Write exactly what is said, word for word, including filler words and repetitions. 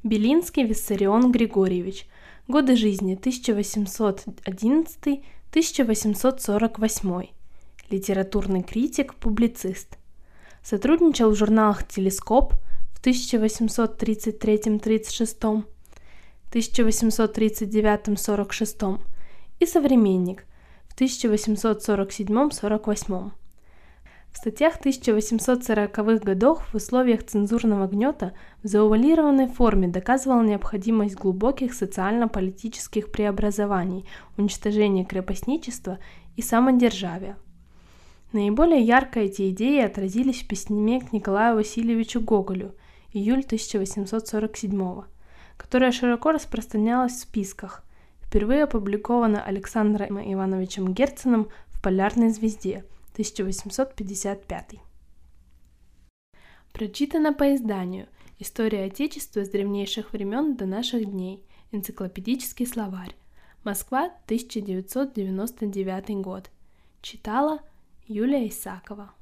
Белинский Виссарион Григорьевич. Годы жизни тысяча восемьсот одиннадцатый — тысяча восемьсот сорок восьмой. Литературный критик, публицист. Сотрудничал в журналах «Телескоп» в тысяча восемьсот тридцать третьем — тридцать шестом, тысяча восемьсот тридцать девятом — сорок шестом и «Современник» в тысяча восемьсот сорок седьмом — сорок восьмом. В статьях тысяча восемьсот сороковых годов в условиях цензурного гнета в заувалированной форме доказывал необходимость глубоких социально-политических преобразований, уничтожения крепостничества и самодержавия. Наиболее ярко эти идеи отразились в письме к Николаю Васильевичу Гоголю, июль тысяча восемьсот сорок седьмого, которое широко распространялось в списках, впервые опубликовано Александром Ивановичем Герценом в «Полярной звезде», тысяча восемьсот пятьдесят пятый. Прочитано по изданию «История Отечества с древнейших времен до наших дней. Энциклопедический словарь. Москва, тысяча девятьсот девяносто девятый год». Читала Юлия Исакова.